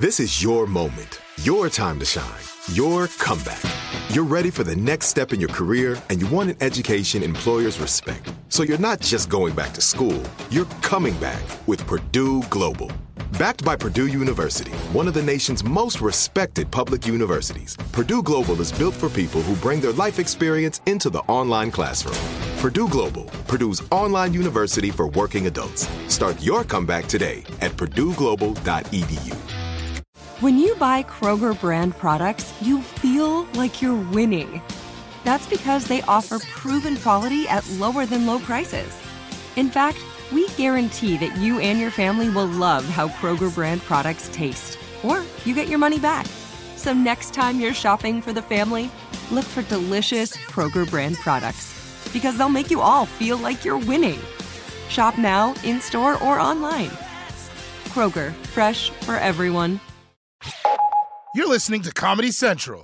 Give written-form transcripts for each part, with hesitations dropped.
This is your moment, your time to shine, your comeback. You're ready for the next step in your career, and you want an education employers respect. So you're not just going back to school, you're coming back with Purdue Global. Backed by Purdue University, one of the nation's most respected public universities, Purdue Global is built for people who bring their life experience into the online classroom. Purdue Global, Purdue's online university for working adults. Start your comeback today at purdueglobal.edu. When you buy Kroger brand products, you feel like you're winning. That's because they offer proven quality at lower than low prices. In fact, we guarantee that you and your family will love how Kroger brand products taste, or you get your money back. So next time you're shopping for the family, look for delicious Kroger brand products, because they'll make you all feel like you're winning. Shop now, in-store, or online. Kroger, fresh for everyone. You're listening to Comedy Central.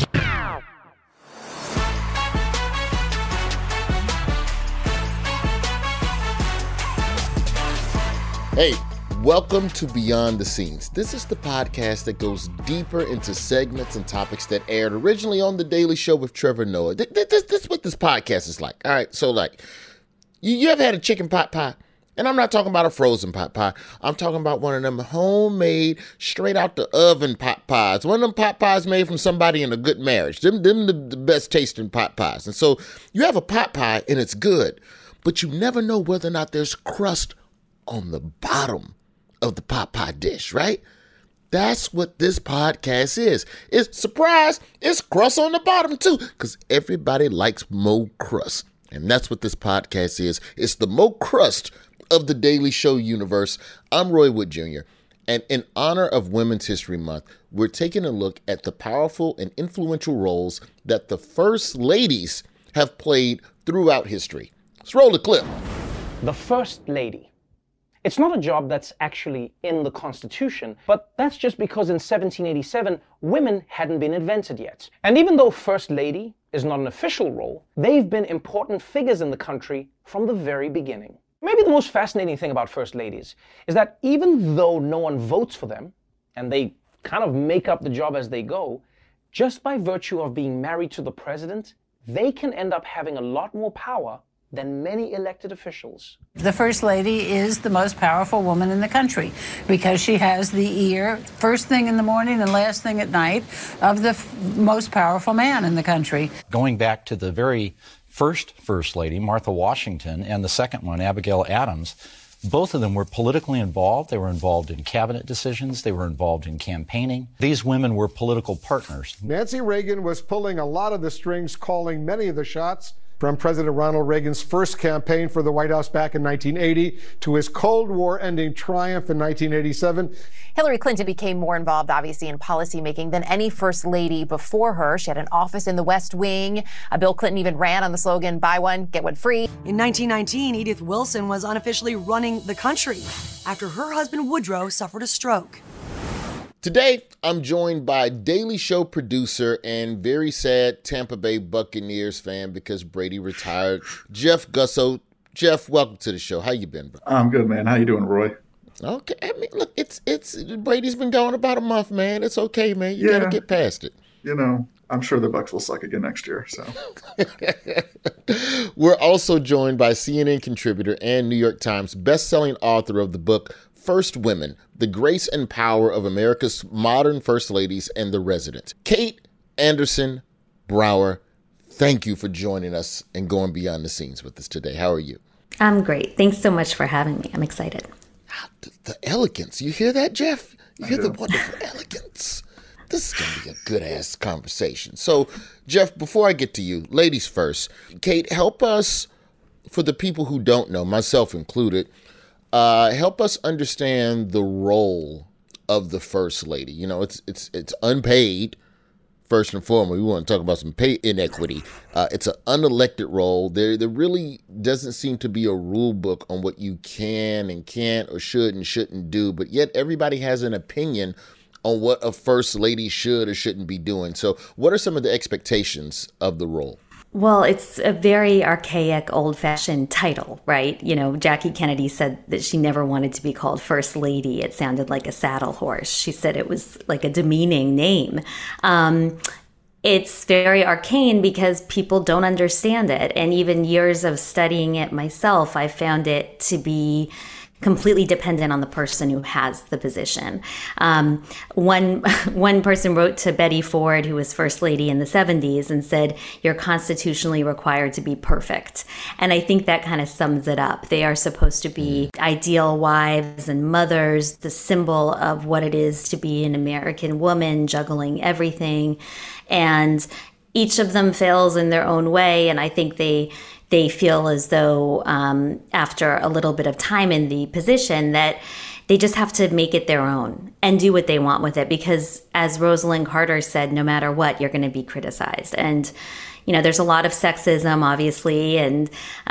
Hey, welcome to Beyond the Scenes. This is the podcast that goes deeper into segments and topics that aired originally on The Daily Show with Trevor Noah. This is what this podcast is like. All right, so like, you ever had a chicken pot pie? And I'm not talking about a frozen pot pie. I'm talking about one of them homemade, straight out the oven pot pies. One of them pot pies made from somebody in a good marriage. Them the best tasting pot pies. And so you have a pot pie and it's good, but you never know whether or not there's crust on the bottom of the pot pie dish, right? That's what this podcast is. It's surprise, it's crust on the bottom too, because everybody likes mo crust. And that's what this podcast is. It's the mo crust of the Daily Show universe. I'm Roy Wood Jr., and in honor of Women's History Month, we're taking a look at the powerful and influential roles that the First Ladies have played throughout history. Let's roll the clip. The First Lady. It's not a job that's actually in the Constitution, but that's just because in 1787, women hadn't been invented yet. And even though First Lady is not an official role, they've been important figures in the country from the very beginning. Maybe the most fascinating thing about First Ladies is that even though no one votes for them, and they kind of make up the job as they go, just by virtue of being married to the president, they can end up having a lot more power than many elected officials. The First Lady is the most powerful woman in the country because she has the ear, first thing in the morning and last thing at night, of the most powerful man in the country. Going back to the very First Lady, Martha Washington, and the second one, Abigail Adams, both of them were politically involved. They were involved in cabinet decisions. They were involved in campaigning. These women were political partners. Nancy Reagan was pulling a lot of the strings, calling many of the shots, from President Ronald Reagan's first campaign for the White House back in 1980 to his Cold War-ending triumph in 1987. Hillary Clinton became more involved, obviously, in policymaking than any first lady before her. She had an office in the West Wing. Bill Clinton even ran on the slogan, buy one, get one free. In 1919, Edith Wilson was unofficially running the country after her husband Woodrow suffered a stroke. Today, I'm joined by Daily Show producer and very sad Tampa Bay Buccaneers fan because Brady retired, Jeff Gusso. Jeff, welcome to the show. How you been, bro? I'm good, man. How you doing, Roy? Okay. I mean, look, it's Brady's been gone about a month, man. It's okay, man. You gotta get past it. You know, I'm sure the Bucs will suck again next year. So we're also joined by CNN contributor and New York Times bestselling author of the book First Women, The Grace and Power of America's Modern First Ladies and the Residents. Kate Anderson Brower, thank you for joining us and going beyond the scenes with us today. How are you? I'm great. Thanks so much for having me. I'm excited. The elegance. You hear that, Jeff? You hear the wonderful elegance. This is going to be a good-ass conversation. So, Jeff, before I get to you, ladies first. Kate, help us, for the people who don't know, myself included, help us understand the role of the First Lady. You know, it's unpaid, first and foremost. We want to talk about some pay inequity. It's an unelected role. There really doesn't seem to be a rule book on what you can and can't or should and shouldn't do, but yet everybody has an opinion on what a First Lady should or shouldn't be doing. So what are some of the expectations of the role? Well, it's a very archaic, old-fashioned title, right? You know, Jackie Kennedy said that she never wanted to be called First Lady. It sounded like a saddle horse. She said it was like a demeaning name. It's very arcane because people don't understand it. And even years of studying it myself, I found it to be completely dependent on the person who has the position. One person wrote to Betty Ford, who was First Lady in the 70s, and said, "You're constitutionally required to be perfect." And I think that kind of sums it up. They are supposed to be ideal wives and mothers, the symbol of what it is to be an American woman, juggling everything. And each of them fails in their own way. And I think they feel as though after a little bit of time in the position that they just have to make it their own and do what they want with it. Because as Rosalind Carter said, no matter what, you're going to be criticized. And, you know, there's a lot of sexism, obviously, and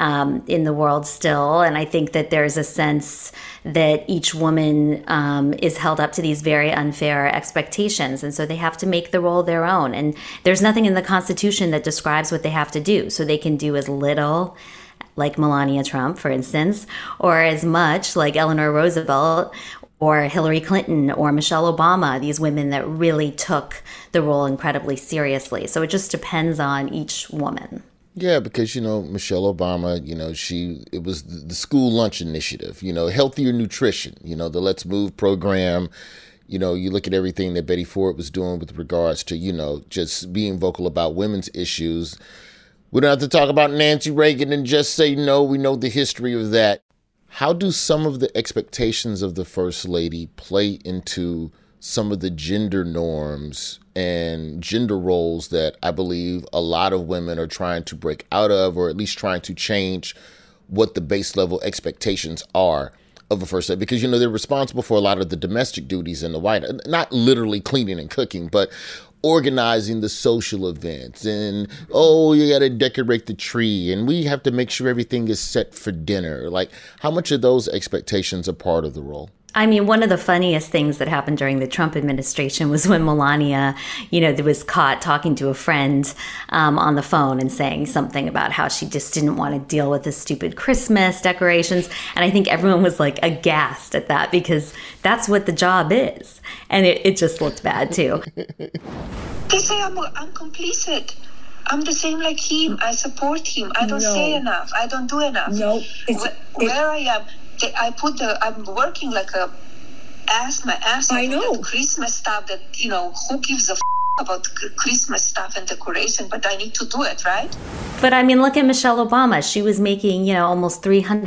in the world still. And I think that there's a sense that each woman is held up to these very unfair expectations. And so they have to make the role their own. And there's nothing in the Constitution that describes what they have to do. So they can do as little, like Melania Trump, for instance, or as much, like Eleanor Roosevelt, or Hillary Clinton, or Michelle Obama, these women that really took the role incredibly seriously. So it just depends on each woman. Yeah, because, you know, Michelle Obama, you know, it was the school lunch initiative, you know, healthier nutrition, you know, the Let's Move program. You know, you look at everything that Betty Ford was doing with regards to, you know, just being vocal about women's issues. We don't have to talk about Nancy Reagan and just say no. We know the history of that. How do some of the expectations of the First Lady play into some of the gender norms and gender roles that I believe a lot of women are trying to break out of, or at least trying to change what the base level expectations are of a First Lady? Because, you know, they're responsible for a lot of the domestic duties in the White House, not literally cleaning and cooking, but organizing the social events and, oh, you got to decorate the tree and we have to make sure everything is set for dinner. Like, how much of those expectations are part of the role? I mean, one of the funniest things that happened during the Trump administration was when Melania, you know, was caught talking to a friend on the phone and saying something about how she just didn't want to deal with the stupid Christmas decorations. And I think everyone was like aghast at that because that's what the job is. And it just looked bad, too. They say I'm complicit. I'm the same like him. I support him. I don't say enough. I don't do enough. No. Where I am, I'm working like my ass off. I know. Christmas stuff that, you know, who gives a about Christmas stuff and decoration, but I need to do it, right? But I mean, look at Michelle Obama. She was making, you know, almost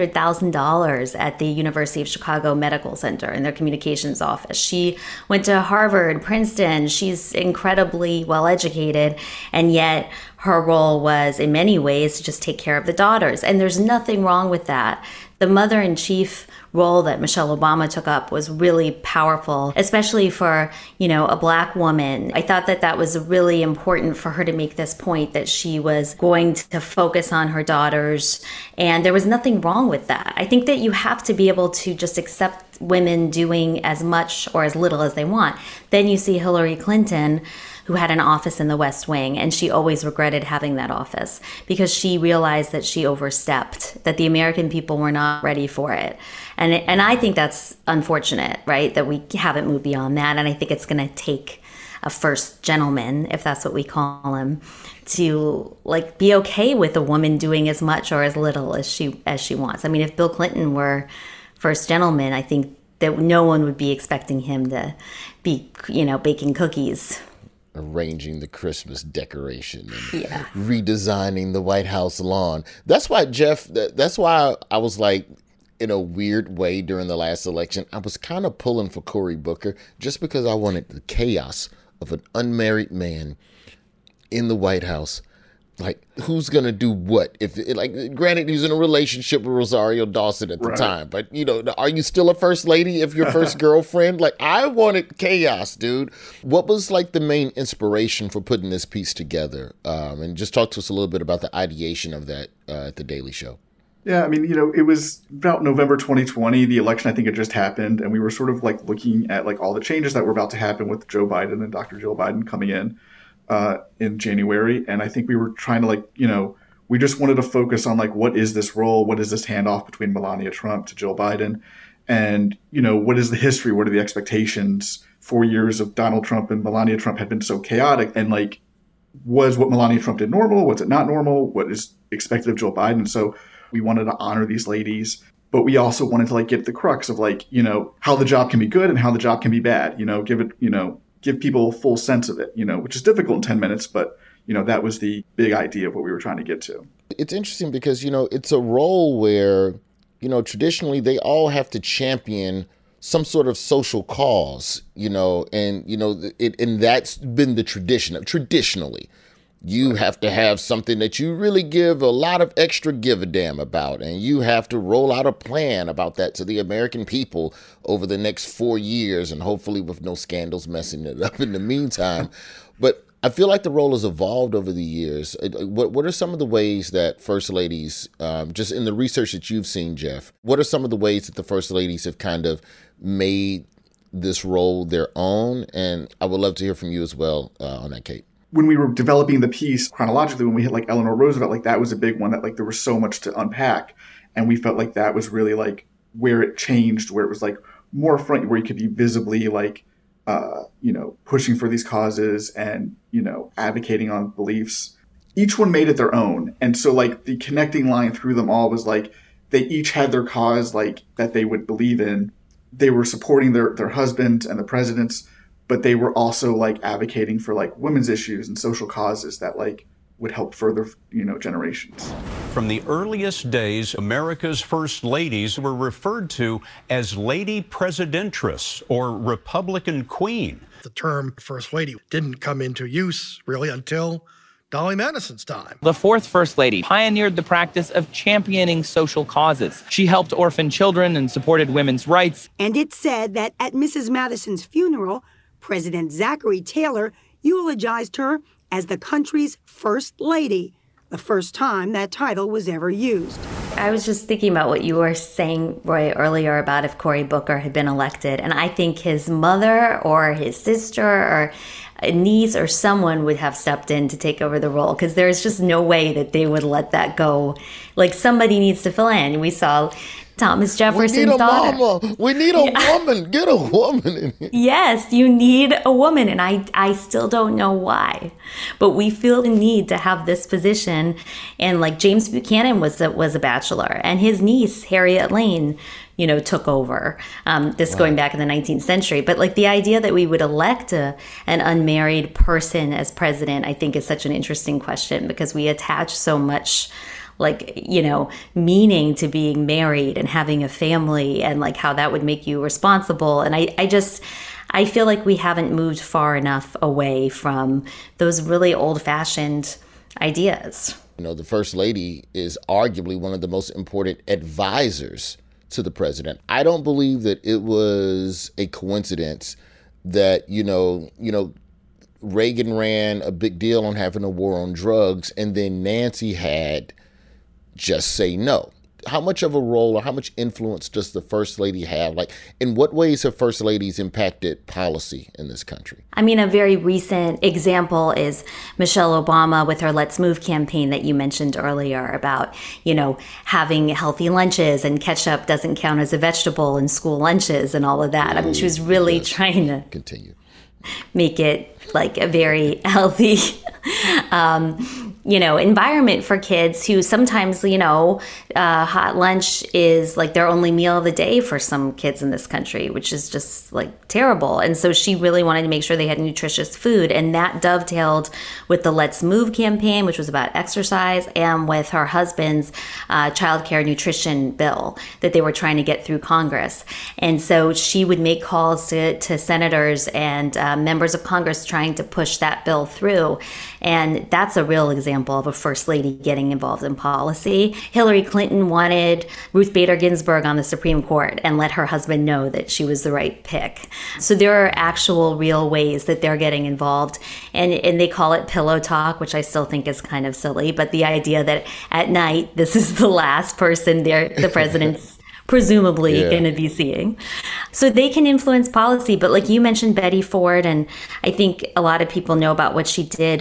$300,000 at the University of Chicago Medical Center in their communications office. She went to Harvard, Princeton. She's incredibly well educated, and yet her role was in many ways to just take care of the daughters. And there's nothing wrong with that. The mother-in-chief role that Michelle Obama took up was really powerful, especially for, you know, a Black woman. I thought that was really important for her to make this point that she was going to focus on her daughters, and there was nothing wrong with that. I think that you have to be able to just accept women doing as much or as little as they want. Then you see Hillary Clinton, who had an office in the West Wing, and she always regretted having that office because she realized that she overstepped, that the American people were not ready for it. And I think that's unfortunate, right, that we haven't moved beyond that. And I think it's going to take a first gentleman, if that's what we call him, to like be okay with a woman doing as much or as little as she wants. I mean, if Bill Clinton were first gentleman, I think that no one would be expecting him to be, you know, baking cookies, arranging the Christmas decoration, and redesigning the White House lawn. That's why, Jeff, that's why I was like, in a weird way during the last election, I was kind of pulling for Cory Booker just because I wanted the chaos of an unmarried man in the White House. Like, who's going to do what? If, like, granted, he's in a relationship with Rosario Dawson at the time, but, you know, are you still a first lady if your first girlfriend? Like, I wanted chaos, dude. What was, like, the main inspiration for putting this piece together? And just talk to us a little bit about the ideation of that at The Daily Show. Yeah, I mean, you know, it was about November 2020. The election, I think, had just happened. And we were sort of, like, looking at, like, all the changes that were about to happen with Joe Biden and Dr. Jill Biden coming in. in January. And I think we were trying to we just wanted to focus on what is this role? What is this handoff between Melania Trump to Jill Biden? And, what is the history? What are the expectations? 4 years of Donald Trump and Melania Trump had been so chaotic. And was what Melania Trump did normal? Was it not normal? What is expected of Jill Biden? So we wanted to honor these ladies, but we also wanted to get the crux of how the job can be good and how the job can be bad. Give people a full sense of it, which is difficult in 10 minutes, but that was the big idea of what we were trying to get to. It's interesting because, it's a role where, traditionally they all have to champion some sort of social cause, and that's been the tradition. Traditionally, you have to have something that you really give a lot of extra give a damn about, and you have to roll out a plan about that to the American people over the next 4 years, and hopefully with no scandals messing it up in the meantime. But I feel like the role has evolved over the years. What are some of the ways that first ladies, just in the research that you've seen, Jeff, what are some of the ways that the first ladies have kind of made this role their own? And I would love to hear from you as well on that, Kate. When we were developing the piece chronologically, when we hit Eleanor Roosevelt, that was a big one that there was so much to unpack. And we felt like that was really where it changed, where it was more front, where you could be visibly pushing for these causes and, advocating on beliefs. Each one made it their own. And so the connecting line through them all was they each had their cause that they would believe in. They were supporting their husbands and the presidents, but they were also advocating for women's issues and social causes that would help further, generations. From the earliest days, America's first ladies were referred to as Lady Presidentress or Republican Queen. The term First Lady didn't come into use really until Dolly Madison's time. The fourth First Lady pioneered the practice of championing social causes. She helped orphan children and supported women's rights. And it's said that at Mrs. Madison's funeral, President Zachary Taylor eulogized her as the country's first lady, the first time that title was ever used. I was just thinking about what you were saying, Roy, earlier about if Cory Booker had been elected. And I think his mother or his sister or a niece or someone would have stepped in to take over the role, because there's just no way that they would let that go. Somebody needs to fill in. We saw Thomas Jefferson's daughter. Mama. We need a woman. Get a woman in here. Yes, you need a woman, and I still don't know why. But we feel the need to have this position. And James Buchanan was a bachelor, and his niece, Harriet Lane, took over. Going back in the 19th century. But the idea that we would elect an unmarried person as president, I think is such an interesting question, because we attach so much meaning to being married and having a family, and how that would make you responsible. And I feel like we haven't moved far enough away from those really old-fashioned ideas. The First Lady is arguably one of the most important advisors to the president. I don't believe that it was a coincidence that, Reagan ran a big deal on having a war on drugs, and then Nancy had Just Say No. How much of a role or how much influence does the First Lady have? In what ways have First Ladies impacted policy in this country? I mean, a very recent example is Michelle Obama with her Let's Move campaign that you mentioned earlier about, having healthy lunches, and ketchup doesn't count as a vegetable in school lunches and all of that. I mean, she was really trying to make it a very healthy environment for kids who sometimes, hot lunch is their only meal of the day for some kids in this country, which is just terrible. And so she really wanted to make sure they had nutritious food. And that dovetailed with the Let's Move campaign, which was about exercise, and with her husband's child care nutrition bill that they were trying to get through Congress. And so she would make calls to senators and members of Congress trying to push that bill through. And that's a real example of a First Lady getting involved in policy. Hillary Clinton wanted Ruth Bader Ginsburg on the Supreme Court and let her husband know that she was the right pick. So there are actual real ways that they're getting involved. And they call it pillow talk, which I still think is kind of silly. But the idea that at night, this is the last person the president's presumably going to be seeing. So they can influence policy. But like you mentioned, Betty Ford, and I think a lot of people know about what she did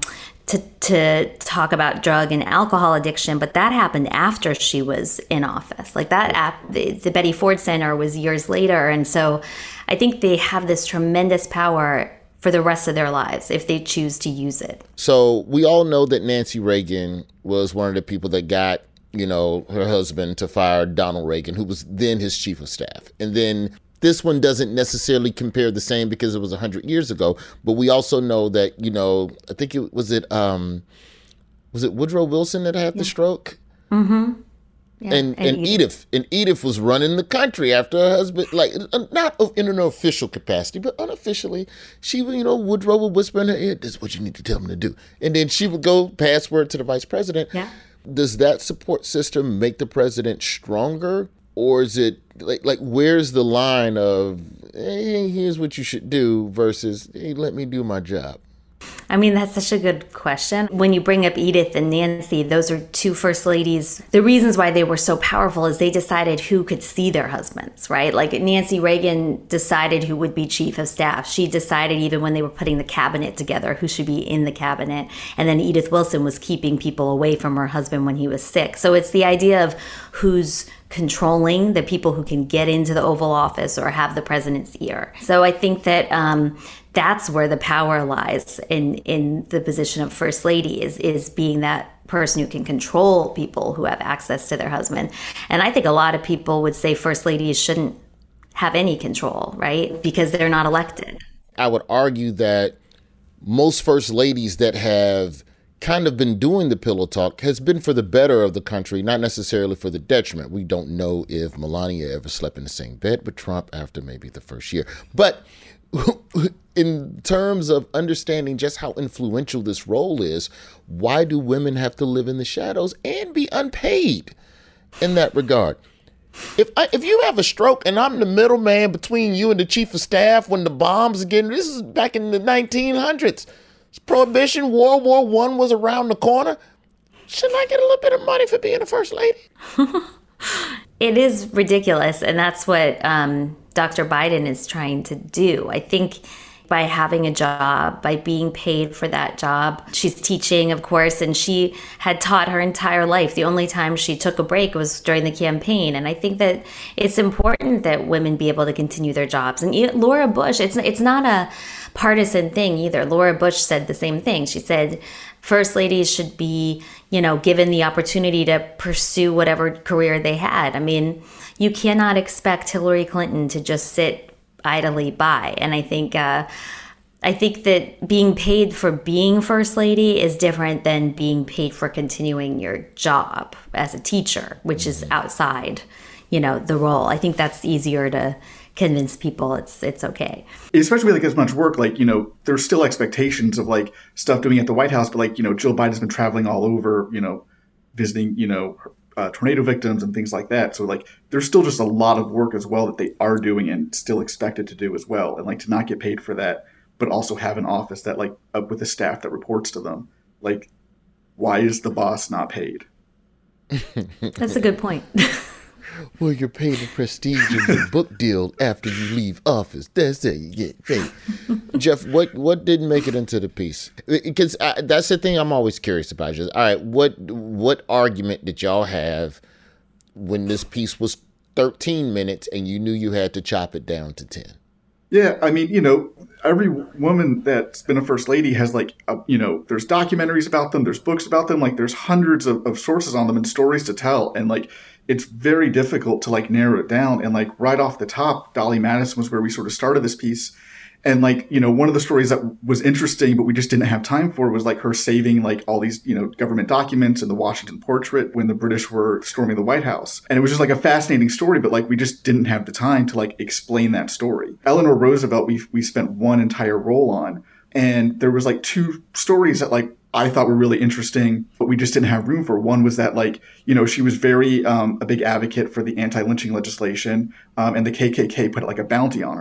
to talk about drug and alcohol addiction, but that happened after she was in office. Like that, the Betty Ford Center was years later. And so I think they have this tremendous power for the rest of their lives if they choose to use it. So we all know that Nancy Reagan was one of the people that got, her husband to fire Donald Reagan, who was then his chief of staff. And then this one doesn't necessarily compare the same because it was 100 years ago. But we also know that, I think was it Woodrow Wilson that had the stroke? Mm-hmm. Yeah, and Edith was running the country after her husband, like not in an official capacity, but unofficially. She would, Woodrow would whisper in her ear, "This is what you need to tell him to do," and then she would go pass word to the vice president. Yeah. Does that support system make the president stronger, or is it like where's the line of, "Hey, here's what you should do," versus, "Hey, let me do my job"? I mean, that's such a good question. When you bring up Edith and Nancy, those are two first ladies. The reasons why they were so powerful is they decided who could see their husbands, right? Like Nancy Reagan decided who would be chief of staff. She decided even when they were putting the cabinet together who should be in the cabinet. And then Edith Wilson was keeping people away from her husband when he was sick. So it's the idea of who's controlling the people who can get into the Oval Office or have the president's ear. So I think that that's where the power lies in the position of First Lady is being that person who can control people who have access to their husband. And I think a lot of people would say First Ladies shouldn't have any control, right? Because they're not elected. I would argue that most First Ladies that have kind of been doing the pillow talk has been for the better of the country, not necessarily for the detriment. We don't know if Melania ever slept in the same bed with Trump after maybe the first year. But in terms of understanding just how influential this role is, why do women have to live in the shadows and be unpaid in that regard? If you have a stroke and I'm the middleman between you and the chief of staff when the bombs are getting, this is back in the 1900s. Prohibition, World War I was around the corner. Shouldn't I get a little bit of money for being a first lady? It is ridiculous, and that's what Dr. Biden is trying to do. I think by having a job, by being paid for that job. She's teaching, of course, and she had taught her entire life. The only time she took a break was during the campaign. And I think that it's important that women be able to continue their jobs. And Laura Bush, it's not a partisan thing either. Laura Bush said the same thing. She said first ladies should be, given the opportunity to pursue whatever career they had. I mean, you cannot expect Hillary Clinton to just sit idly by. And I think that being paid for being first lady is different than being paid for continuing your job as a teacher, which is outside, the role. I think that's easier to convince people it's okay. Especially with as much work, there's still expectations of stuff doing at the White House, but Jill Biden's been traveling all over, visiting, tornado victims and things like that. So there's still just a lot of work as well that they are doing and still expected to do as well. And to not get paid for that, but also have an office that with a staff that reports to them. Why is the boss not paid? That's a good point. Well, you're paid the prestige of your book deal after you leave office. That's how you get paid. Jeff, what didn't make it into the piece? Because that's the thing I'm always curious about. Just, all right, what argument did y'all have when this piece was 13 minutes and you knew you had to chop it down to 10? Yeah, I mean, every woman that's been a first lady has there's documentaries about them, there's books about them, there's hundreds of sources on them and stories to tell. And it's very difficult to narrow it down. And right off the top, Dolly Madison was where we sort of started this piece. And one of the stories that was interesting, but we just didn't have time for was her saving all these, government documents and the Washington portrait when the British were storming the White House. And it was just a fascinating story, but we just didn't have the time to explain that story. Eleanor Roosevelt, we spent one entire roll on. And there was two stories that I thought were really interesting, but we just didn't have room for. One was that she was very a big advocate for the anti-lynching legislation, and the KKK put a bounty on her.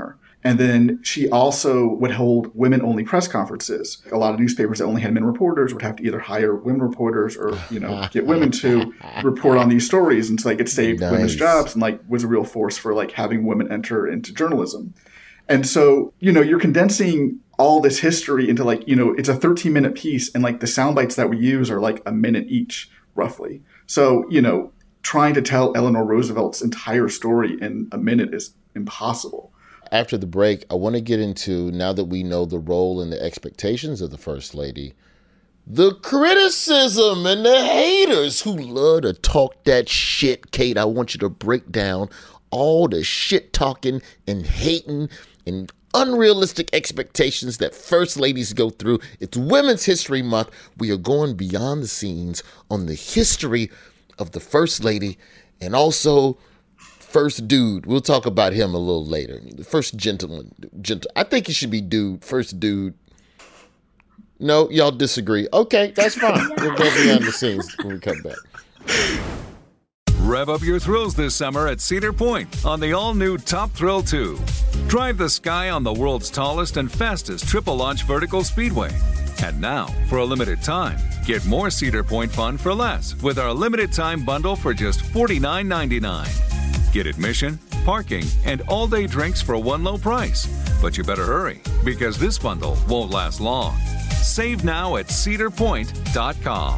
And then she also would hold women-only press conferences. A lot of newspapers that only had men reporters would have to either hire women reporters or, get women to report on these stories. And so, it saved women's jobs and, was a real force for, having women enter into journalism. And so, you're condensing all this history into, it's a 13-minute piece. And, the sound bites that we use are, a minute each, roughly. So, trying to tell Eleanor Roosevelt's entire story in a minute is impossible. After the break, I want to get into, now that we know the role and the expectations of the First Lady, the criticism and the haters who love to talk that shit. Kate, I want you to break down all the shit talking and hating and unrealistic expectations that First Ladies go through. It's Women's History Month. We are going beyond the scenes on the history of the First Lady and also First Dude. We'll talk about him a little later. The first gentleman. I think he should be dude. First dude. No, y'all disagree. Okay, that's fine. We'll go beyond the scenes when we come back. Rev up your thrills this summer at Cedar Point on the all-new Top Thrill 2. Drive the sky on the world's tallest and fastest triple-launch vertical speedway. And now, for a limited time, get more Cedar Point fun for less with our limited-time bundle for just $49.99. Get admission, parking, and all-day drinks for one low price. But you better hurry, because this bundle won't last long. Save now at cedarpoint.com.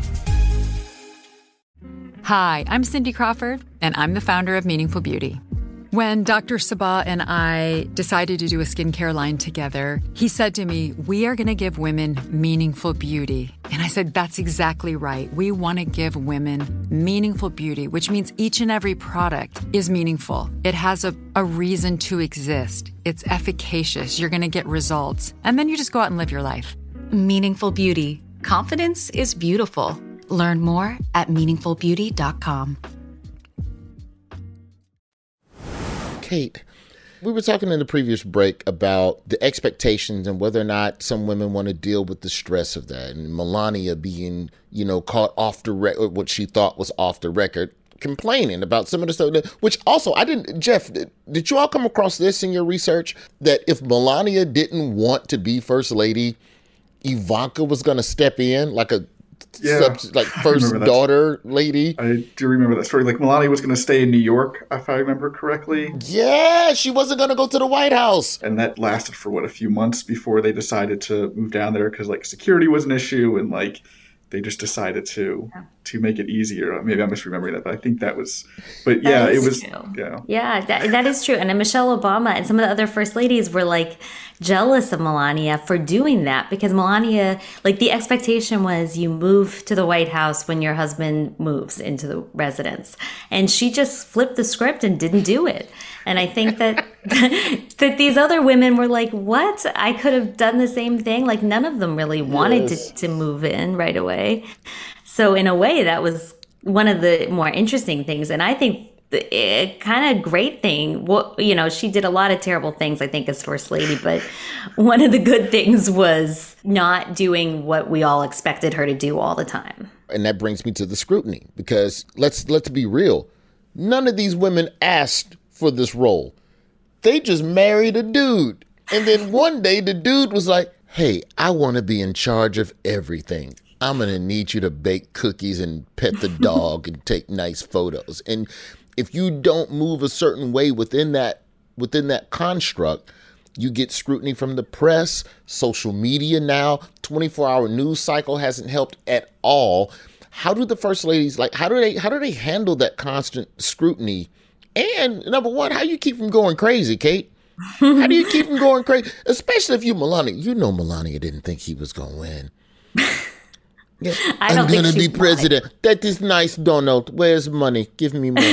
Hi, I'm Cindy Crawford, and I'm the founder of Meaningful Beauty. When Dr. Sabah and I decided to do a skincare line together, he said to me, we are going to give women meaningful beauty. And I said, that's exactly right. We want to give women meaningful beauty, which means each and every product is meaningful. It has a reason to exist. It's efficacious. You're going to get results. And then you just go out and live your life. Meaningful Beauty. Confidence is beautiful. Learn more at meaningfulbeauty.com. Kate, we were talking in the previous break about the expectations and whether or not some women want to deal with the stress of that. And Melania being, caught off the record, what she thought was off the record, complaining about some of the stuff, which also, Jeff, did you all come across this in your research? That if Melania didn't want to be First Lady, Ivanka was going to step in like a first daughter lady. I do remember that story. Melania was going to stay in New York, if I remember correctly. Yeah, she wasn't going to go to the White House. And that lasted for, a few months before they decided to move down there because, security was an issue and, they just decided to make it easier. Maybe I'm misremembering that, but I think that was. But yeah, it was. True. Yeah, yeah, that is true. And Michelle Obama and some of the other first ladies were jealous of Melania for doing that because Melania, the expectation was you move to the White House when your husband moves into the residence, and she just flipped the script and didn't do it. And I think that that these other women were like, what? I could have done the same thing. None of them really wanted to move in right away. So in a way, that was one of the more interesting things. And I think the kind of great thing, she did a lot of terrible things, I think, as First Lady. But one of the good things was not doing what we all expected her to do all the time. And that brings me to the scrutiny, because let's be real. None of these women asked for this role. They just married a dude. And then one day the dude was like, hey, I want to be in charge of everything. I'm going to need you to bake cookies and pet the dog and take nice photos. And if you don't move a certain way within that construct, you get scrutiny from the press, social media now. 24-hour news cycle hasn't helped at all. How do the First Ladies, how do they handle that constant scrutiny? And number one, how you keep from going crazy, Kate? How do you keep from going crazy? Especially if you're Melania. Melania didn't think he was going to win. Yeah, I'm going to be president. That is nice, Donald. Where's money? Give me money.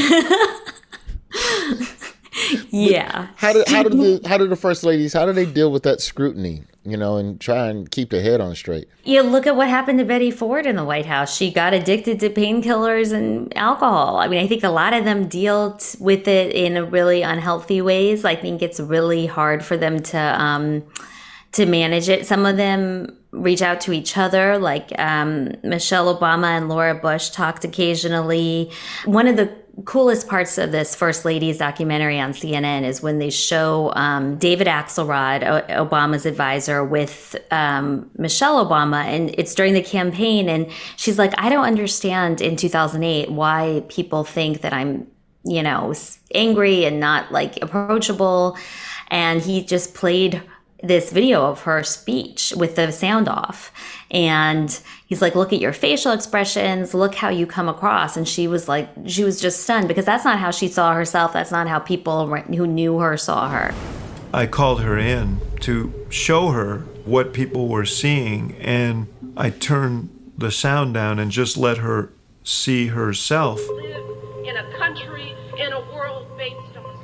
Yeah. How do the First Ladies, how do they deal with that scrutiny, and try and keep their head on straight? Look at what happened to Betty Ford in the White House. She got addicted to painkillers and alcohol. I think a lot of them deal with it in a really unhealthy ways. I think it's really hard for them to manage it. Some of them reach out to each other. Like Michelle Obama and Laura Bush talked occasionally. One of the coolest parts of this First Ladies documentary on CNN is when they show David Axelrod, Obama's advisor, with Michelle Obama, and it's during the campaign, and she's like, I don't understand in 2008 why people think that I'm, angry and not like approachable. And he just played this video of her speech with the sound off. And he's like, look at your facial expressions, look how you come across. And she was just stunned, because that's not how she saw herself. That's not how people who knew her saw her. I called her in to show her what people were seeing, and I turned the sound down and just let her see herself. Live in a country, in a world based on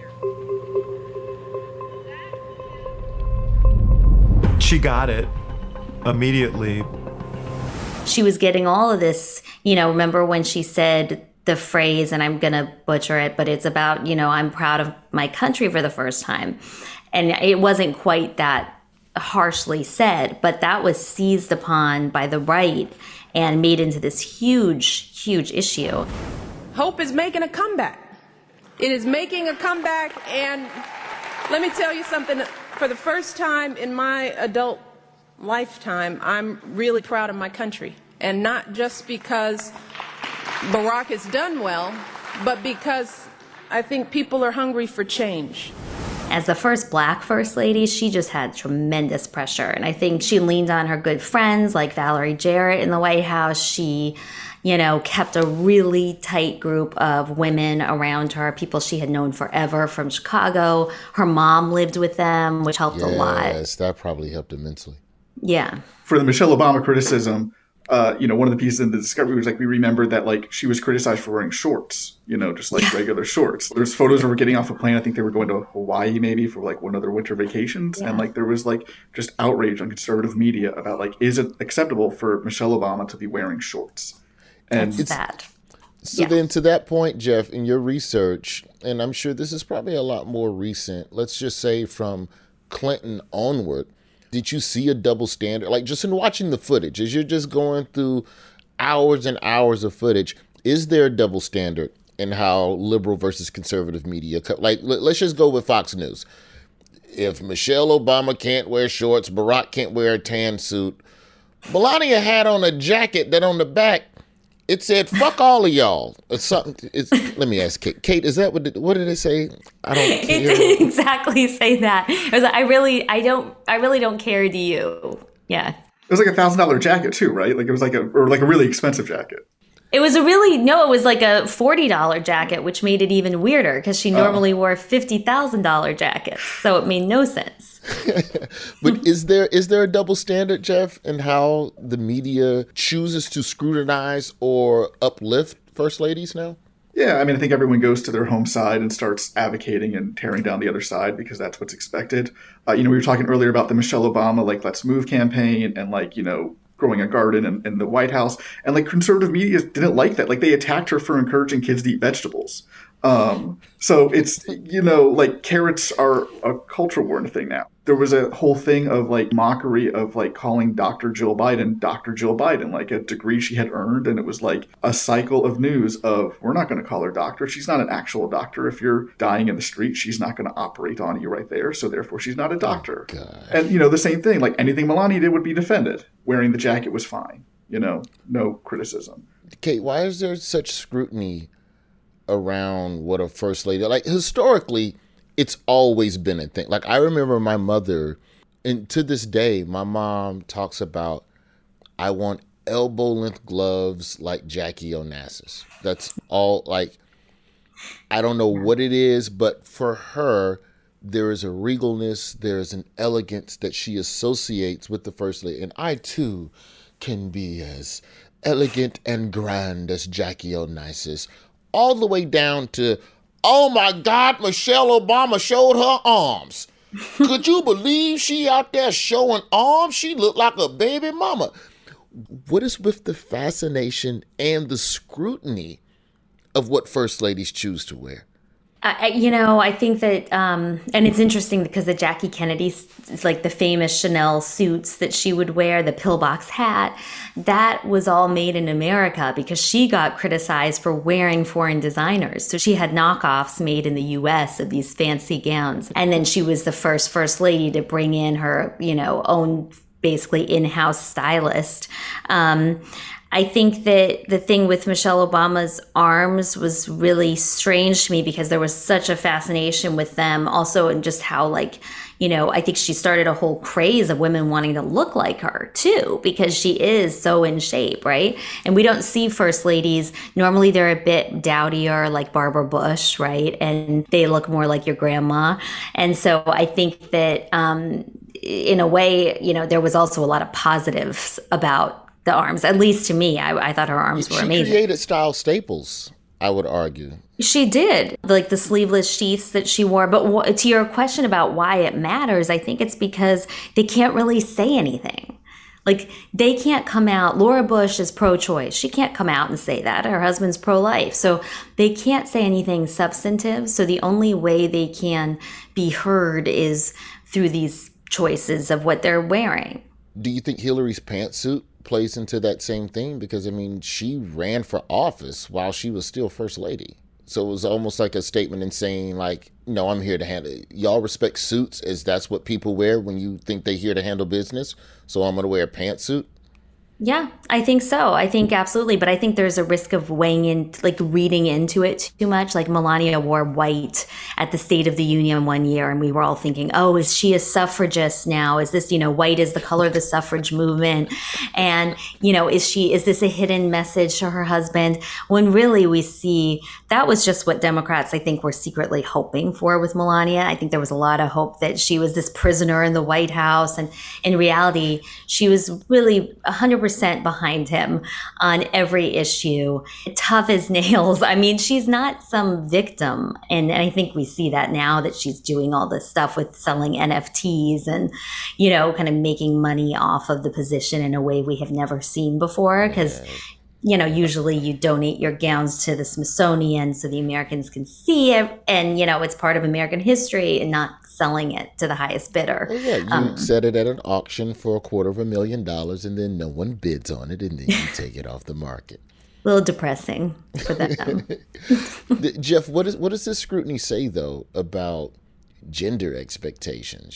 fear. She got it immediately. She was getting all of this, remember when she said the phrase, and I'm going to butcher it, but it's about, I'm proud of my country for the first time. And it wasn't quite that harshly said, but that was seized upon by the right and made into this huge, huge issue. Hope is making a comeback. It is making a comeback, and let me tell you something. For the first time in my adult lifetime, I'm really proud of my country. And not just because Barack has done well, but because I think people are hungry for change. As the first Black First Lady, she just had tremendous pressure. And I think she leaned on her good friends like Valerie Jarrett in the White House. She, kept a really tight group of women around her, people she had known forever from Chicago. Her mom lived with them, which helped a lot. Yes, that probably helped immensely. Yeah. For the Michelle Obama criticism, one of the pieces in the discovery was we remembered that she was criticized for wearing shorts, just regular shorts. There's photos of her getting off a plane. I think they were going to Hawaii maybe for one of their winter vacations. Yeah. And there was just outrage on conservative media about is it acceptable for Michelle Obama to be wearing shorts? And it's bad. So then to that point, Jeff, in your research, and I'm sure this is probably a lot more recent, let's just say from Clinton onward, did you see a double standard? Just in watching the footage, as you're just going through hours and hours of footage, is there a double standard in how liberal versus conservative media, let's just go with Fox News. If Michelle Obama can't wear shorts, Barack can't wear a tan suit, Melania had on a jacket that on the back, it said, fuck all of y'all. It's something. Let me ask Kate. Kate, is that what did it say? I don't care. It didn't exactly say that. It was I really don't care, do you? Yeah. It was a $1,000 jacket too, right? It was a really expensive jacket. It was it was a $40 jacket, which made it even weirder because she normally wore $50,000 jackets. So it made no sense. But is there a double standard, Jeff, in how the media chooses to scrutinize or uplift first ladies now? Yeah, I think everyone goes to their home side and starts advocating and tearing down the other side because that's what's expected. We were talking earlier about the Michelle Obama Let's Move campaign and growing a garden in the White House. And conservative media didn't like that. They attacked her for encouraging kids to eat vegetables. So it's, carrots are a culture war thing now. There was a whole thing of mockery of calling Dr. Jill Biden, a degree she had earned. And it was a cycle of news of, we're not going to call her doctor. She's not an actual doctor. If you're dying in the street, she's not going to operate on you right there. So therefore she's not a doctor. Oh, and the same thing, anything Melania did would be defended. Wearing the jacket was fine, no criticism. Kate, why is there such scrutiny around what a first lady, historically, it's always been a thing. I remember my mother, and to this day, my mom talks about, I want elbow length gloves like Jackie Onassis. That's all. I don't know what it is, but for her, there is a regalness, there is an elegance that she associates with the first lady. And I too can be as elegant and grand as Jackie Onassis, all the way down to, oh my God, Michelle Obama showed her arms. Could you believe she out there showing arms? She looked like a baby mama. What is with the fascination and the scrutiny of what first ladies choose to wear? I think that, and it's interesting because the Jackie Kennedy, like the famous Chanel suits that she would wear, the pillbox hat, that was all made in America because she got criticized for wearing foreign designers. So she had knockoffs made in the US of these fancy gowns. And then she was the first lady to bring in her, own basically in-house stylist. I think that the thing with Michelle Obama's arms was really strange to me because there was such a fascination with them also, and just how I think she started a whole craze of women wanting to look like her too, because she is so in shape, right? And we don't see first ladies. Normally they're a bit dowdier, like Barbara Bush, right? And they look more like your grandma. And so I think that in a way, there was also a lot of positives about the arms, at least to me. I thought her arms were amazing. She created style staples, I would argue. She did, like the sleeveless sheaths that she wore. But to your question about why it matters, I think it's because they can't really say anything. Like, they can't come out. Laura Bush is pro-choice. She can't come out and say that. Her husband's pro-life. So they can't say anything substantive. So the only way they can be heard is through these choices of what they're wearing. Do you think Hillary's pantsuit plays into that same thing? Because, she ran for office while she was still first lady. So it was almost like a statement in saying, no, I'm here to handle it. Y'all respect suits as that's what people wear when you think they're here to handle business. So I'm going to wear a pantsuit. Yeah, I think so. I think absolutely. But I think there's a risk of weighing in, reading into it too much. Like Melania wore white at the State of the Union one year, and we were all thinking, oh, is she a suffragist now? Is this, white is the color of the suffrage movement? And, is this a hidden message to her husband? When really we see that was just what Democrats, I think, were secretly hoping for with Melania. I think there was a lot of hope that she was this prisoner in the White House. And in reality, she was really 100% behind him on every issue, tough as nails. She's not some victim. And I think we see that now that she's doing all this stuff with selling NFTs and, kind of making money off of the position in a way we have never seen before. Because, usually you donate your gowns to the Smithsonian so the Americans can see it. And, it's part of American history and not selling it to the highest bidder. Well, yeah, you set it at an auction for $250,000 and then no one bids on it and then you take it off the market. A little depressing for them. Jeff, what does this scrutiny say, though, about gender expectations?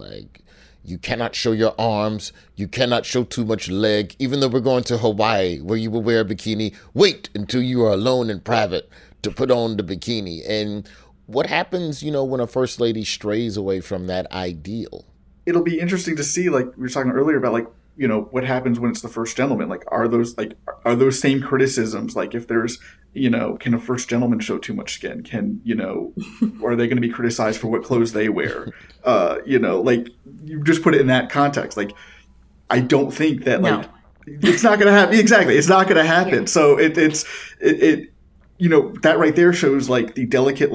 You cannot show your arms. You cannot show too much leg. Even though we're going to Hawaii where you will wear a bikini, wait until you are alone in private to put on the bikini. And what happens, when a first lady strays away from that ideal? It'll be interesting to see, we were talking earlier about, what happens when it's the first gentleman. Are those same criticisms? If there's, can a first gentleman show too much skin? Can, are they going to be criticized for what clothes they wear? You just put it in that context. I don't think that, it's not going to happen. Exactly. It's not going to happen. Yeah. So it's that right there shows the delicate,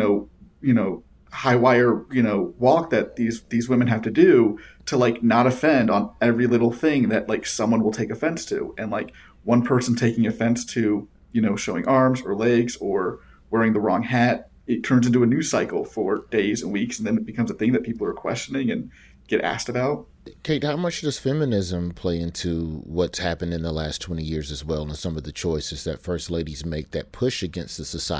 high wire, walk that these women have to do to not offend on every little thing that someone will take offense to. And one person taking offense to, showing arms or legs or wearing the wrong hat, it turns into a news cycle for days and weeks. And then it becomes a thing that people are questioning and get asked about. Kate, how much does feminism play into what's happened in the last 20 years as well, and some of the choices that first ladies make that push against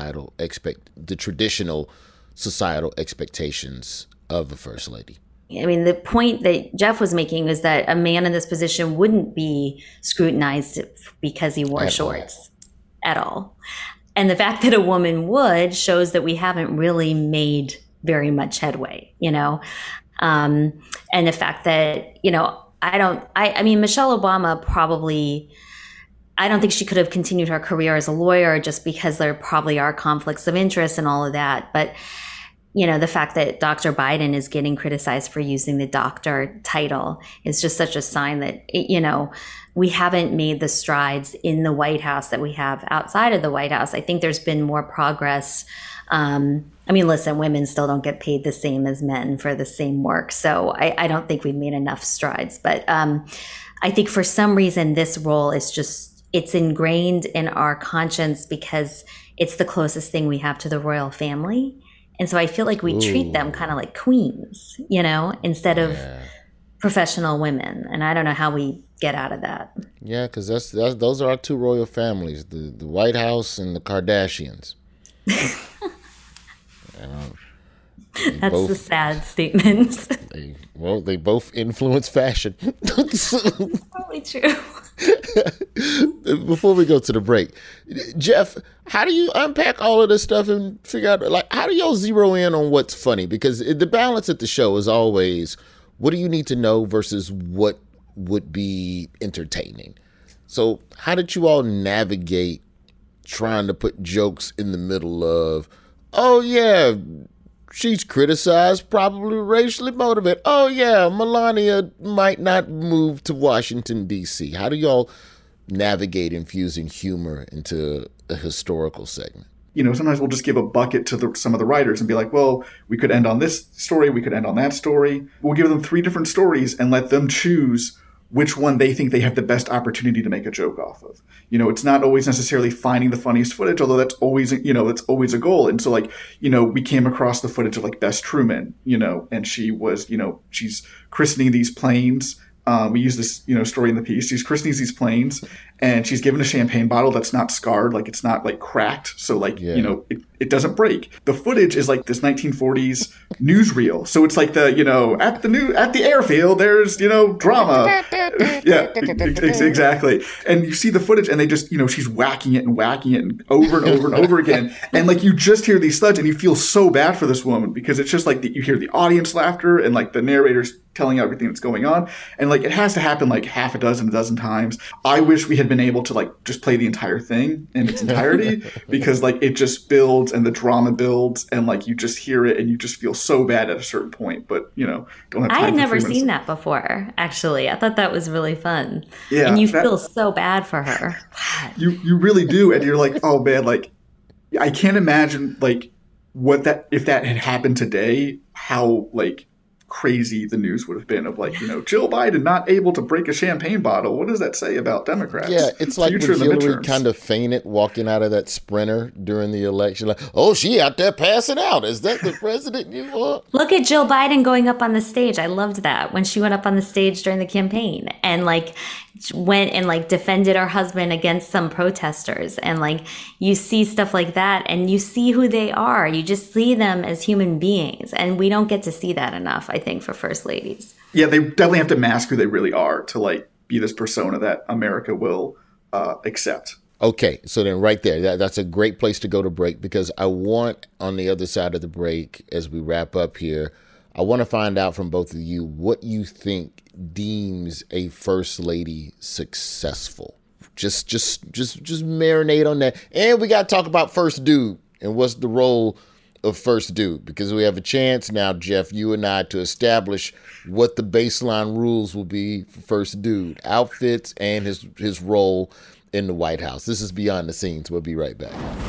the traditional societal expectations of a first lady? The point that Jeff was making is that a man in this position wouldn't be scrutinized because he wore shorts at all. And the fact that a woman would shows that we haven't really made very much headway, and the fact that, Michelle Obama probably, I don't think she could have continued her career as a lawyer just because there probably are conflicts of interest and all of that. But, the fact that Dr. Biden is getting criticized for using the doctor title is just such a sign that, we haven't made the strides in the White House that we have outside of the White House. I think there's been more progress. Listen, women still don't get paid the same as men for the same work. So I don't think we've made enough strides. But I think for some reason, this role is just it's ingrained in our conscience because it's the closest thing we have to the royal family. And so I feel like we treat them kind of like queens, you know, instead of professional women. And I don't know how we get out of that. Yeah, because those are our two royal families, the White House and the Kardashians. That's both, a sad statement. They both influence fashion. Probably true. Before we go to the break, Jeff, how do you unpack all of this stuff and figure out, like, how do y'all zero in on what's funny? Because the balance at the show is always, what do you need to know versus what would be entertaining? So how did you all navigate trying to put jokes in the middle of, oh yeah, she's criticized, probably racially motivated. Oh, yeah, Melania might not move to Washington, D.C. How do y'all navigate infusing humor into a historical segment? You know, sometimes we'll just give a bucket to some of the writers and be like, well, we could end on this story, we could end on that story. We'll give them 3 different stories and let them choose which one they think they have the best opportunity to make a joke off of. You know, it's not always necessarily finding the funniest footage, although that's always a goal. And so, like, you know, we came across the footage of, like, Bess Truman, you know, and she was, you know, she's christening these planes. We use this, you know, story in the piece. She's christening these planes, and she's given a champagne bottle that's not scarred, like it's not like cracked, so like you know it doesn't break. The footage is like this 1940s newsreel, so it's like the, you know, at the airfield there's, you know, drama. Yeah, exactly. And you see the footage, and they just, you know, she's whacking it and over and over and over again, and like you just hear these thuds, and you feel so bad for this woman because it's just like you hear the audience laughter and like the narrator's telling everything that's going on, and like it has to happen like half a dozen times. I wish we had been able to like just play the entire thing in its entirety because like it just builds and the drama builds and like you just hear it and you just feel so bad at a certain point, but you know, don't have time. I had never seen that before, actually. I thought that was really fun. Yeah, and you feel so bad for her. You really do, and you're like, oh man, like I can't imagine like if that had happened today, how like crazy the news would have been of like, you know, Jill Biden not able to break a champagne bottle. What does that say about Democrats? Yeah, it's like when Hillary kind of fainted walking out of that sprinter during the election. Like, oh, she out there passing out. Is that the president you want? Look at Jill Biden going up on the stage. I loved that when she went up on the stage during the campaign and like went and like defended her husband against some protesters. And like you see stuff like that and you see who they are. You just see them as human beings. And we don't get to see that enough, I think, for first ladies. Yeah, they definitely have to mask who they really are to like be this persona that America will accept. Okay, so then right there, that's a great place to go to break, because I want, on the other side of the break, as we wrap up here, I want to find out from both of you what you think deems a first lady successful. Just marinate on that. And we got to talk about first dude and what's the role of first dude, because we have a chance now, Jeff, you and I, to establish what the baseline rules will be for first dude, outfits and his role in the White House. This is Beyond the Scenes. We'll be right back.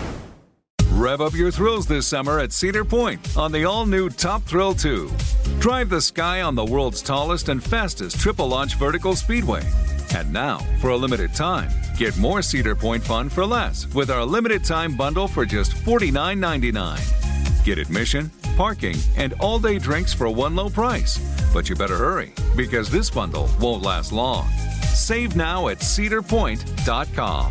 Rev up your thrills this summer at Cedar Point on the all-new Top Thrill 2. Drive the sky on the world's tallest and fastest triple-launch vertical speedway. And now, for a limited time, get more Cedar Point fun for less with our limited-time bundle for just $49.99. Get admission, parking, and all-day drinks for one low price. But you better hurry, because this bundle won't last long. Save now at cedarpoint.com.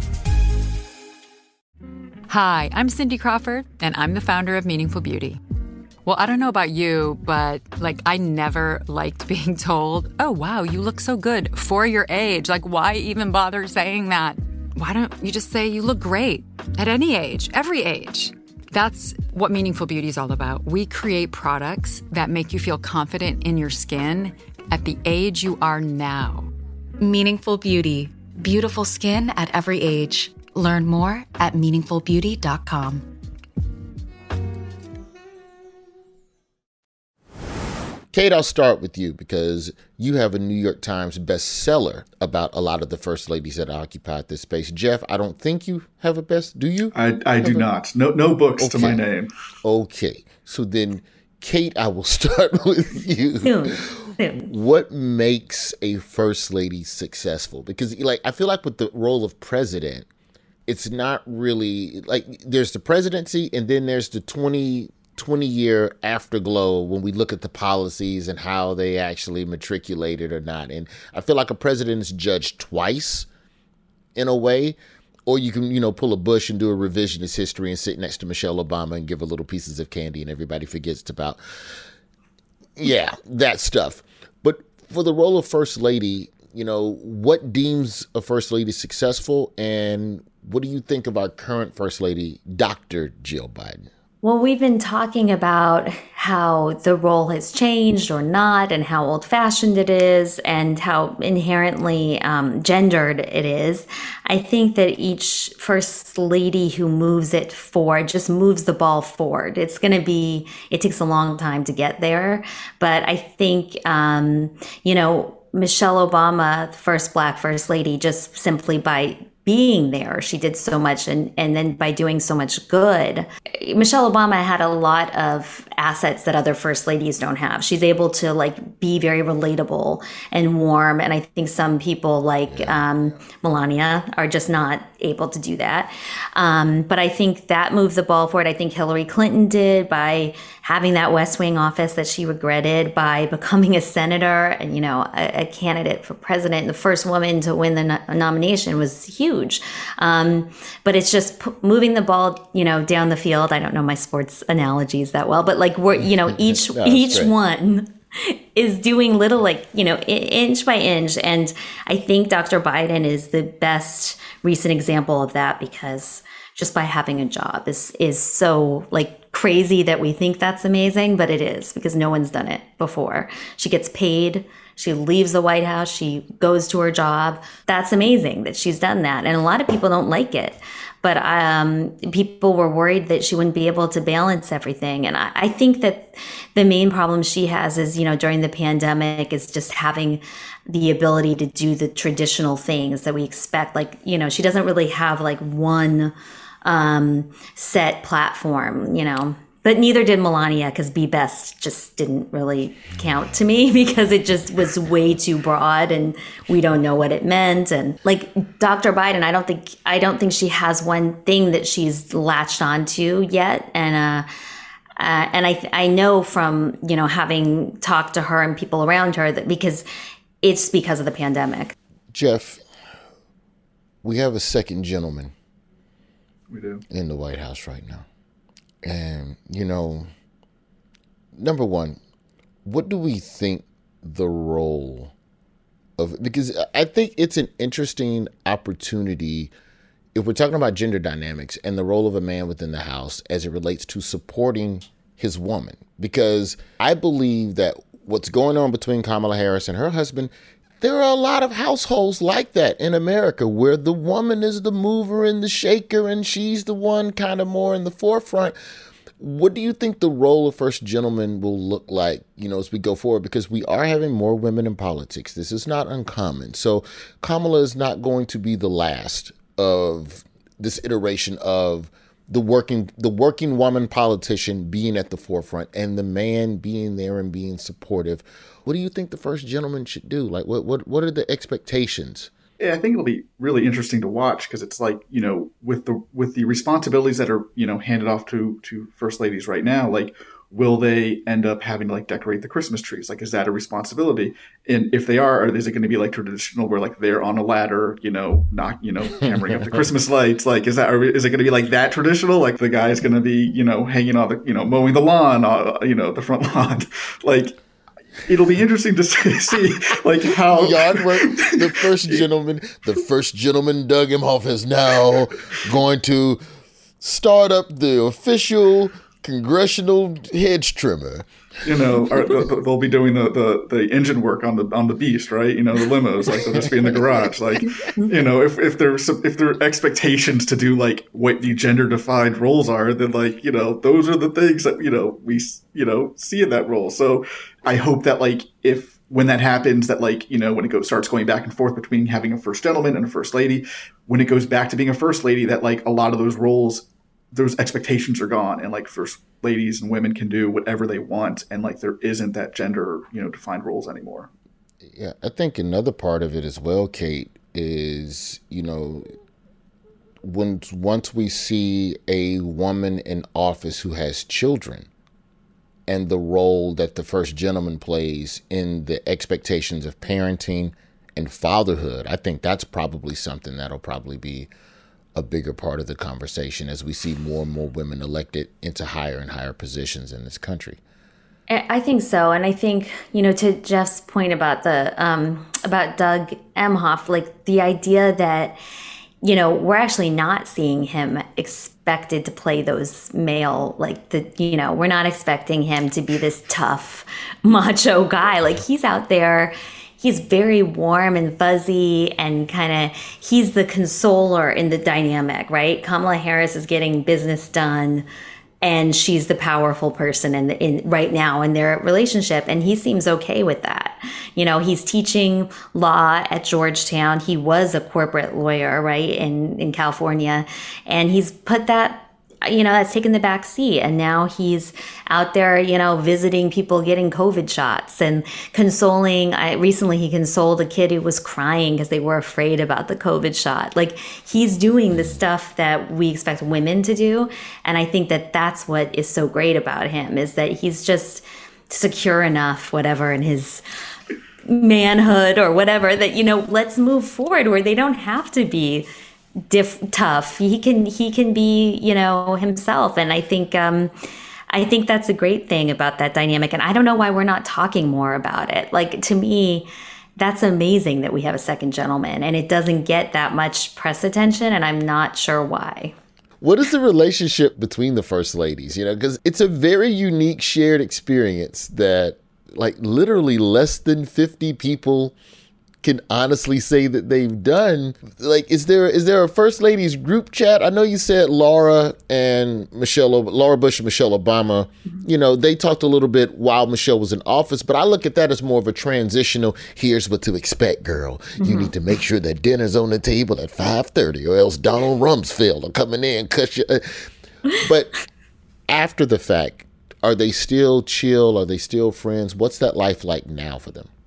Hi, I'm Cindy Crawford, and I'm the founder of Meaningful Beauty. Well, I don't know about you, but I never liked being told, oh, wow, you look so good for your age. Why even bother saying that? Why don't you just say you look great at any age, every age? That's what Meaningful Beauty is all about. We create products that make you feel confident in your skin at the age you are now. Meaningful Beauty. Beautiful skin at every age. Learn more at meaningfulbeauty.com. Kate, I'll start with you because you have a New York Times bestseller about a lot of the first ladies that occupied this space. Jeff, I don't think you have do you? I do not. No books to my name. Okay. So then Kate, I will start with you. Soon. What makes a first lady successful? Because like I feel like with the role of president, it's not really like there's the presidency and then there's the 20-year afterglow when we look at the policies and how they actually matriculated or not. And I feel like a president is judged twice in a way. Or you can, pull a Bush and do a revisionist history and sit next to Michelle Obama and give her little pieces of candy and everybody forgets about, that stuff. But for the role of first lady, what deems a first lady successful, and what do you think of our current first lady, Dr. Jill Biden? Well, we've been talking about how the role has changed or not, and how old-fashioned it is, and how inherently gendered it is. I think that each first lady who moves it forward just moves the ball forward. It takes a long time to get there. But I think, Michelle Obama, the first Black first lady, just simply by being there, she did so much, and then by doing so much good. Michelle Obama had a lot of assets that other first ladies don't have. She's able to be very relatable and warm, and I think some people like Melania are just not able to do that. But I think that moved the ball forward. I think Hillary Clinton did by having that West Wing office that she regretted, by becoming a senator and, a candidate for president. The first woman to win the nomination was huge. But it's just moving the ball, down the field. I don't know my sports analogies that well, but each one is doing little, inch by inch. And I think Dr. Biden is the best recent example of that, because just by having a job is so crazy that we think that's amazing, but it is, because no one's done it before. She gets paid. She leaves the White House. She goes to her job. That's amazing that she's done that. And a lot of people don't like it. But people were worried that she wouldn't be able to balance everything. And I think that the main problem she has is, during the pandemic, is just having the ability to do the traditional things that we expect. She doesn't really have one set platform, But neither did Melania, because Be Best just didn't really count to me, because it just was way too broad and we don't know what it meant. And Dr. Biden, I don't think she has one thing that she's latched onto yet. And I know from, having talked to her and people around her that because of the pandemic. Jeff, we have a second gentleman. We do. In the White House right now. And, number one, what do we think the role of, because I think it's an interesting opportunity if we're talking about gender dynamics and the role of a man within the House as it relates to supporting his woman. Because I believe that what's going on between Kamala Harris and her husband, there are a lot of households like that in America where the woman is the mover and the shaker and she's the one kind of more in the forefront. What do you think the role of first gentleman will look like, as we go forward? Because we are having more women in politics. This is not uncommon. So Kamala is not going to be the last of this iteration of the working woman politician being at the forefront and the man being there and being supportive. What do you think the first gentleman should do? What are the expectations? Yeah, I think it'll be really interesting to watch, because it's with the responsibilities that are, handed off to first ladies right now, will they end up having to decorate the Christmas trees? Is that a responsibility? And if they are is it going to be traditional where they're on a ladder, not, hammering up the Christmas lights? Is it going to be that traditional? The guy's going to be, hanging on the, mowing the lawn, the front lawn, It'll be interesting to see how yard work. The first gentleman Doug Emhoff is now going to start up the official congressional hedge trimmer. They'll be doing the engine work on the Beast, right? The limos, they'll just be in the garage. If there are expectations to do what the gender defined roles are, then those are the things that we see in that role. So I hope that when that happens, that when it starts going back and forth between having a first gentleman and a first lady, when it goes back to being a first lady, that a lot of those roles those expectations are gone, and like first ladies and women can do whatever they want, and like there isn't that gender, defined roles anymore. Yeah, I think another part of it as well, Kate, is, once we see a woman in office who has children and the role that the first gentleman plays in the expectations of parenting and fatherhood, I think that's probably something that'll probably be a bigger part of the conversation as we see more and more women elected into higher and higher positions in this country. I think so. And I think, to Jeff's point about about Doug Emhoff, like the idea that, we're actually not seeing him expected to play those male, we're not expecting him to be this tough, macho guy. Like he's out there, he's very warm and fuzzy and he's the consoler in the dynamic, right? Kamala Harris is getting business done and she's the powerful person in right now in their relationship. And he seems okay with that. He's teaching law at Georgetown. He was a corporate lawyer, right, in California. And he's put that, that's taken the back seat. And now he's out there, visiting people getting COVID shots and consoling. Recently, he consoled a kid who was crying because they were afraid about the COVID shot. Like he's doing the stuff that we expect women to do. And I think that that's what is so great about him is that he's just secure enough, whatever, in his manhood or whatever that, let's move forward where they don't have to be tough. He can be, himself. And I think that's a great thing about that dynamic. And I don't know why we're not talking more about it. Like, to me, that's amazing that we have a second gentleman and it doesn't get that much press attention. And I'm not sure why. What is the relationship between the first ladies? Because it's a very unique shared experience that like literally less than 50 people can honestly say that they've done. Like, is there a first ladies group chat? I know you said Laura Bush and Michelle Obama, they talked a little bit while Michelle was in office, but I look at that as more of a transitional, here's what to expect, girl. You need to make sure that dinner's on the table at 5:30 or else Donald Rumsfeld will come in there and cut you. But after the fact, are they still chill? Are they still friends? What's that life like now for them?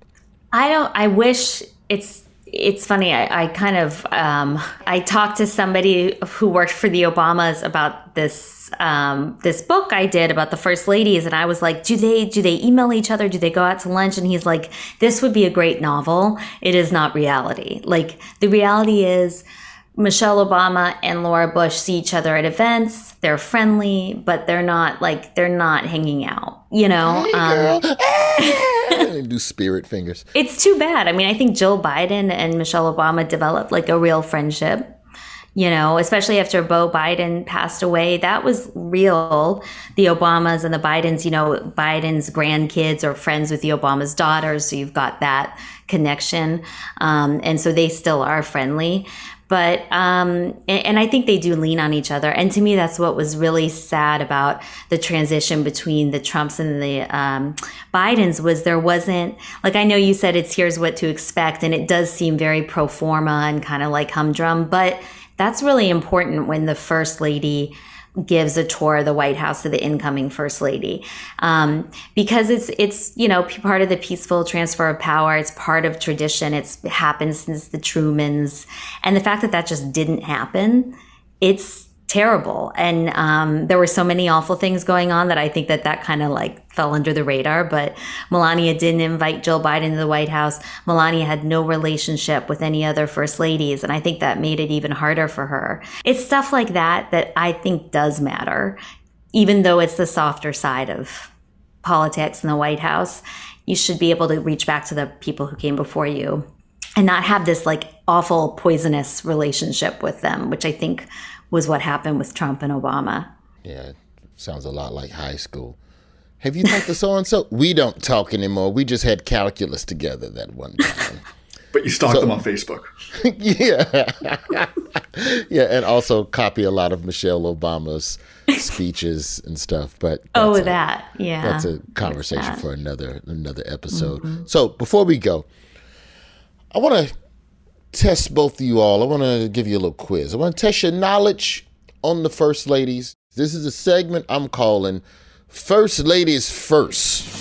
I wish it's funny. I kind of, I talked to somebody who worked for the Obamas about this book I did about the first ladies. And I was like, do they email each other? Do they go out to lunch? And he's like, this would be a great novel. It is not reality. Like the reality is Michelle Obama and Laura Bush see each other at events. They're friendly, but they're not hanging out, Hey, girl. Do spirit fingers. It's too bad. I mean, I think Jill Biden and Michelle Obama developed like a real friendship, especially after Beau Biden passed away. That was real. The Obamas and the Bidens, Biden's grandkids are friends with the Obama's daughters. So you've got that connection. And so they still are friendly. But, and I think they do lean on each other. And to me, that's what was really sad about the transition between the Trumps and the Bidens was there wasn't, like, I know you said it's here's what to expect, and it does seem very pro forma and kind of like humdrum, but that's really important when the first lady gives a tour of the White House to the incoming first lady, because it's part of the peaceful transfer of power. It's part of tradition. It's happened since the Trumans, and the fact that just didn't happen, it's terrible. And there were so many awful things going on that I think that kind of like fell under the radar. But Melania didn't invite Jill Biden to the White House. Melania had no relationship with any other first ladies. And I think that made it even harder for her. It's stuff like that I think does matter, even though it's the softer side of politics in the White House. You should be able to reach back to the people who came before you and not have this like awful poisonous relationship with them, which I think was what happened with Trump and Obama. Yeah, sounds a lot like high school. Have you talked to so-and-so? We don't talk anymore. We just had calculus together that one time. But you stalked them on Facebook. Yeah. Yeah, and also copy a lot of Michelle Obama's speeches and stuff. But that's a conversation for another episode. Mm-hmm. So before we go, I want to test both of you all. I want to give you a little quiz. I want to test your knowledge on the First Ladies. This is a segment I'm calling First Ladies First.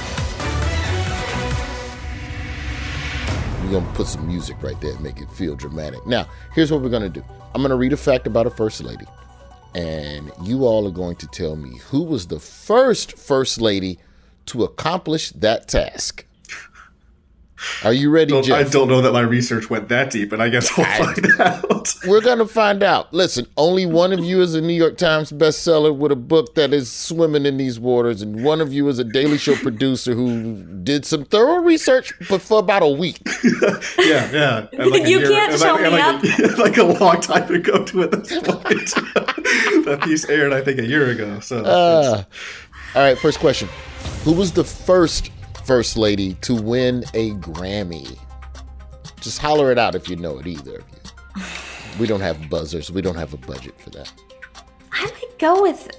We're going to put some music right there and make it feel dramatic. Now, here's what we're going to do. I'm going to read a fact about a First Lady, and you all are going to tell me who was the first Lady to accomplish that task. Are you ready, Jeff? I don't know that my research went that deep, but I guess we'll find out. We're going to find out. Listen, only one of you is a New York Times bestseller with a book that is swimming in these waters, and one of you is a Daily Show producer who did some thorough research, but for about a week. Yeah. You can't show me up. Like a long time ago to at this point. That piece aired, I think, a year ago. So. All right, first question. Who was the first Lady to win a Grammy? Just holler it out if you know it, either of you. We don't have buzzers. We don't have a budget for that. I might go with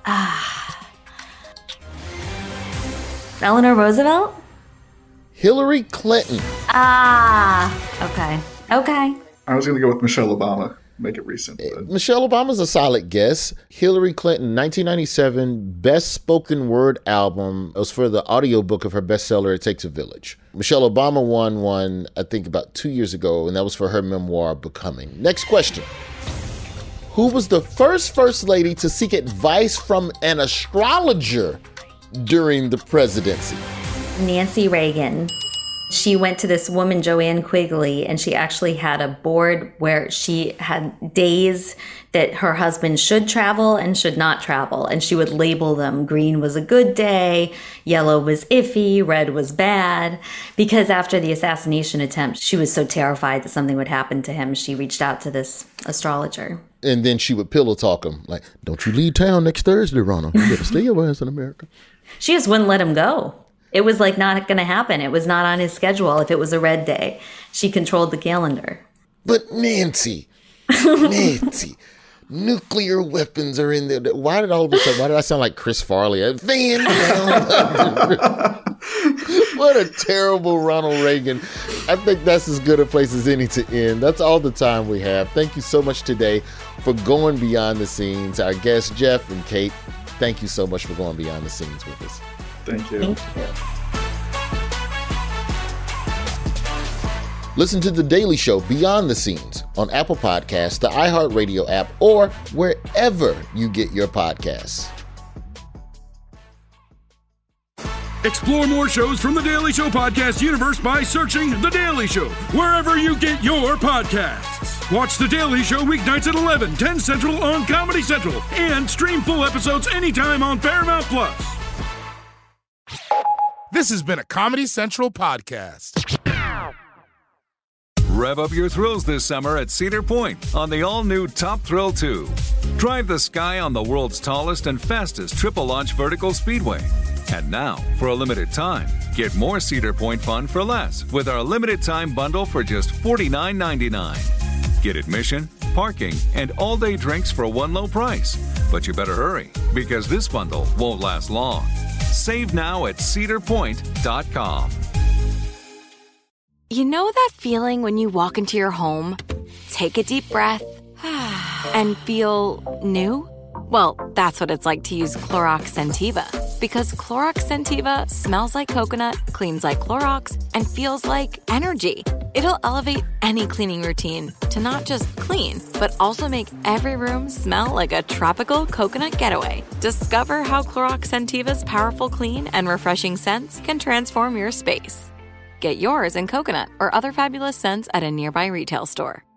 Eleanor Roosevelt? Hillary Clinton. Okay. I was going to go with Michelle Obama. Make it recent. Michelle Obama's a solid guess. Hillary Clinton, 1997 Best Spoken Word album. It was for the audiobook of her bestseller, It Takes a Village. Michelle Obama won one, I think, about 2 years ago, and that was for her memoir, Becoming. Next question. Who was the first Lady to seek advice from an astrologer during the presidency? Nancy Reagan. She went to this woman, Joanne Quigley, and she actually had a board where she had days that her husband should travel and should not travel. And she would label them. Green was a good day, yellow was iffy, red was bad. Because after the assassination attempt, she was so terrified that something would happen to him, she reached out to this astrologer. And then she would pillow talk him, like, don't you leave town next Thursday, Ronald. You better stay your ass in America. She just wouldn't let him go. It was like not going to happen. It was not on his schedule if it was a red day. She controlled the calendar. But Nancy, nuclear weapons are in there. Why did I sound like Chris Farley? Van Down. What a terrible Ronald Reagan. I think that's as good a place as any to end. That's all the time we have. Thank you so much today for going behind the scenes. Our guests, Jeff and Kate, thank you so much for going behind the scenes with us. Thank you. Listen to The Daily Show Beyond the Scenes on Apple Podcasts, the iHeartRadio app, or wherever you get your podcasts. Explore more shows from The Daily Show podcast universe by searching The Daily Show wherever you get your podcasts. Watch The Daily Show weeknights at 11, 10 Central on Comedy Central, and stream full episodes anytime on Paramount+. This has been a Comedy Central podcast. Rev up your thrills this summer at Cedar Point on the all-new Top Thrill 2. Drive the sky on the world's tallest and fastest triple-launch vertical speedway. And now, for a limited time, get more Cedar Point fun for less with our limited-time bundle for just $49.99. Get admission, parking, and all-day drinks for one low price. But you better hurry, because this bundle won't last long. Save now at cedarpoint.com. You know that feeling when you walk into your home, take a deep breath, and feel new? Well, that's what it's like to use Clorox Scentiva. Because Clorox Scentiva smells like coconut, cleans like Clorox, and feels like energy. It'll elevate any cleaning routine to not just clean, but also make every room smell like a tropical coconut getaway. Discover how Clorox Scentiva's powerful clean and refreshing scents can transform your space. Get yours in coconut or other fabulous scents at a nearby retail store.